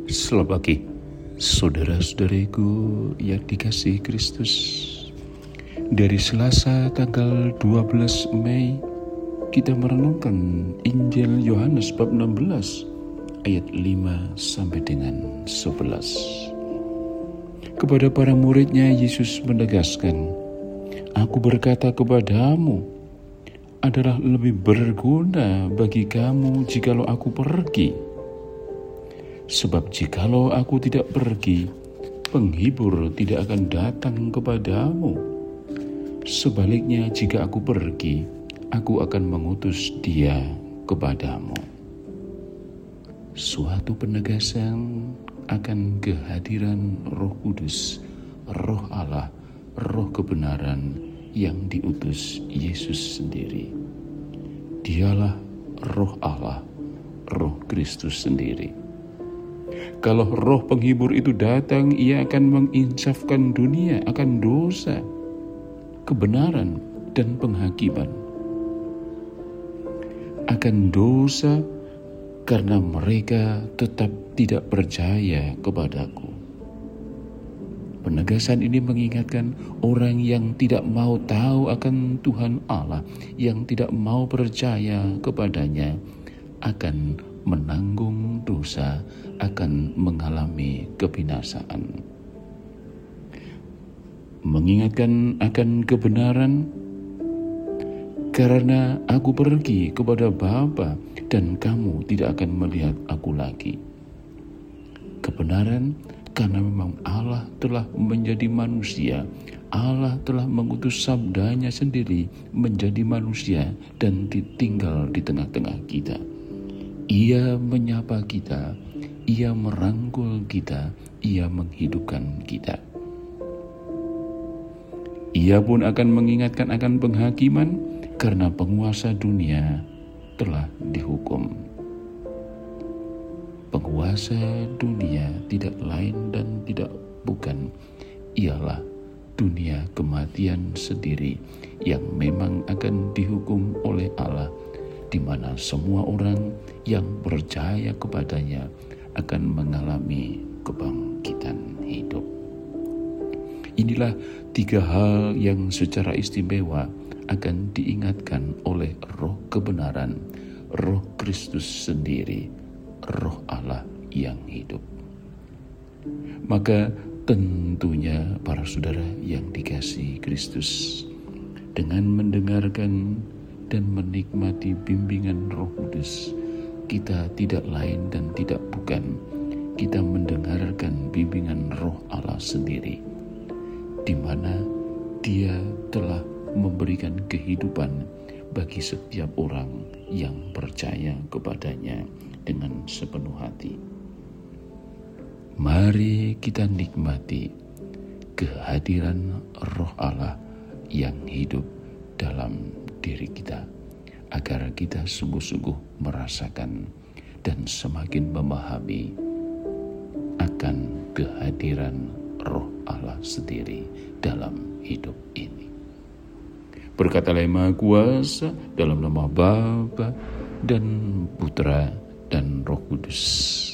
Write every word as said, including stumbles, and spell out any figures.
Selamat pagi, saudara-saudariku yang dikasihi Kristus. Dari Selasa tanggal dua belas Mei, kita merenungkan Injil Yohanes bab enam belas ayat lima sampai dengan sebelas. Kepada para muridnya Yesus menegaskan, "Aku berkata kepadamu, adalah lebih berguna bagi kamu jikalau aku pergi. Sebab jikalau aku tidak pergi, penghibur tidak akan datang kepadamu. Sebaliknya jika aku pergi, aku akan mengutus dia kepadamu." Suatu penegasan akan kehadiran Roh Kudus, Roh Allah, Roh kebenaran yang diutus Yesus sendiri. Dialah Roh Allah, Roh Kristus sendiri. Kalau Roh penghibur itu datang, ia akan menginsafkan dunia akan dosa, kebenaran, dan penghakiman. Akan dosa karena mereka tetap tidak percaya kepadaku. Penegasan ini mengingatkan orang yang tidak mau tahu akan Tuhan Allah, yang tidak mau percaya kepadanya, akan menanggung dosa, akan mengalami kebinasaan. Mengingatkan akan kebenaran, karena aku pergi kepada Bapa dan kamu tidak akan melihat aku lagi. Kebenaran karena memang Allah telah menjadi manusia. Allah telah mengutus sabdanya sendiri menjadi manusia dan tinggal di tengah-tengah kita. Ia menyapa kita, ia merangkul kita, ia menghidupkan kita. Ia pun akan mengingatkan akan penghakiman karena penguasa dunia telah dihukum. Penguasa dunia tidak lain dan tidak bukan ialah dunia kematian sendiri yang memang akan dihukum oleh Allah, di mana semua orang yang percaya kepadanya akan mengalami kebangkitan hidup. Inilah tiga hal yang secara istimewa akan diingatkan oleh Roh kebenaran, Roh Kristus sendiri, Roh Allah yang hidup. Maka tentunya para saudara yang dikasihi Kristus, dengan mendengarkan dan menikmati bimbingan Roh Kudus, kita tidak lain dan tidak bukan, kita mendengarkan bimbingan Roh Allah sendiri, di mana Dia telah memberikan kehidupan bagi setiap orang yang percaya kepadanya dengan sepenuh hati. Mari kita nikmati kehadiran Roh Allah yang hidup dalam diri kita, agar kita sungguh-sungguh merasakan dan semakin memahami akan kehadiran Roh Allah sendiri dalam hidup ini. Berkatalah Yang Maha Kuasa, dalam nama Bapa dan Putra dan Roh Kudus.